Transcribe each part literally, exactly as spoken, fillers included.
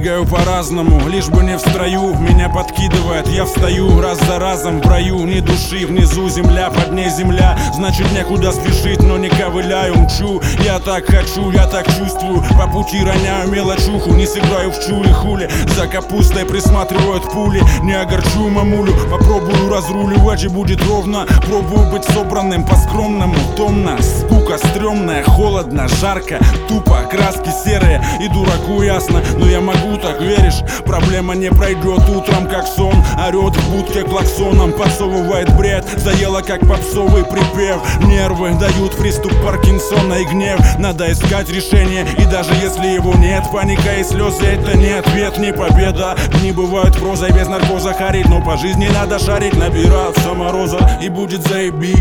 Прыгаю по-разному, лишь бы не в строю. Меня подкидывает, я встаю раз за разом. В раю ни души, внизу земля, под ней земля. Значит некуда спешить, но не ковыляю, мчу. Я так хочу, я так чувствую. По пути роняю мелочуху, не сыграю в чули хули. За капустой присматривают пули. Не огорчу мамулю, попробую разруливать и будет ровно. Пробую быть собранным по-скромному. Томно, скука стрёмная, холодно, жарко, тупо, краски серые. И дураку ясно, но я могу так, веришь? Проблема не пройдет утром, как сон. Орёт в будке клаксоном, подсовывает бред. Заело, как попсовый припев. Нервы дают приступ Паркинсона и гнев. Надо искать решение, и даже если его нет, паника и слезы — это не ответ, не победа. Дни бывают прозой без наркоза харить, но по жизни надо шарить. Набираться мороза, и будет заебись.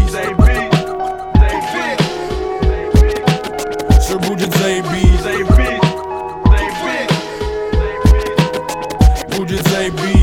Все будет заебись. Будет заебись.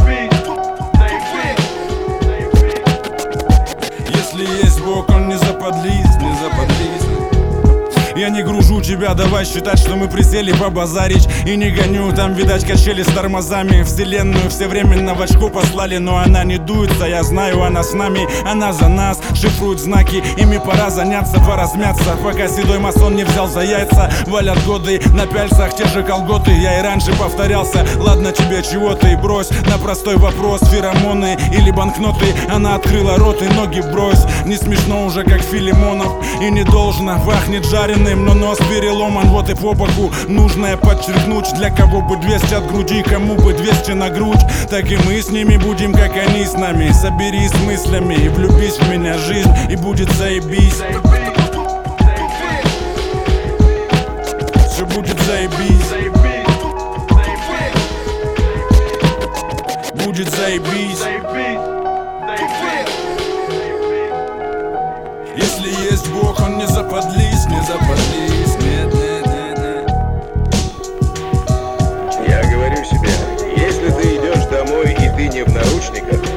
Если есть Бог, он не заподлист, не заподлист. Я не гружу тебя, давай считать, что мы присели побазарить. И не гоню, там, видать, качели с тормозами. Вселенную все временно в очко послали, но она не дуется, я знаю, она с нами, она за нас. Шифрует знаки, ими пора заняться, поразмяться. Пока седой масон не взял за яйца. Валят годы на пяльцах те же колготы. Я и раньше повторялся, ладно тебе чего ты, брось на простой вопрос, феромоны или банкноты. Она открыла рот и ноги брось. Не смешно уже, как Филимонов, и не должно, пахнет жареным, но нос переломан, вот и по боку. Нужное подчеркнуть, для кого бы двести от груди, кому бы двести на грудь. Так и мы с ними будем, как они с нами. Соберись с мыслями и влюбись в меня, жизнь, и будет заебись. Все будет заебись. Будет заебись. Если есть Бог, он не заподлист, не заподлист, нет, нет, нет, нет. Я говорю себе, если ты идешь домой и ты не в наручниках,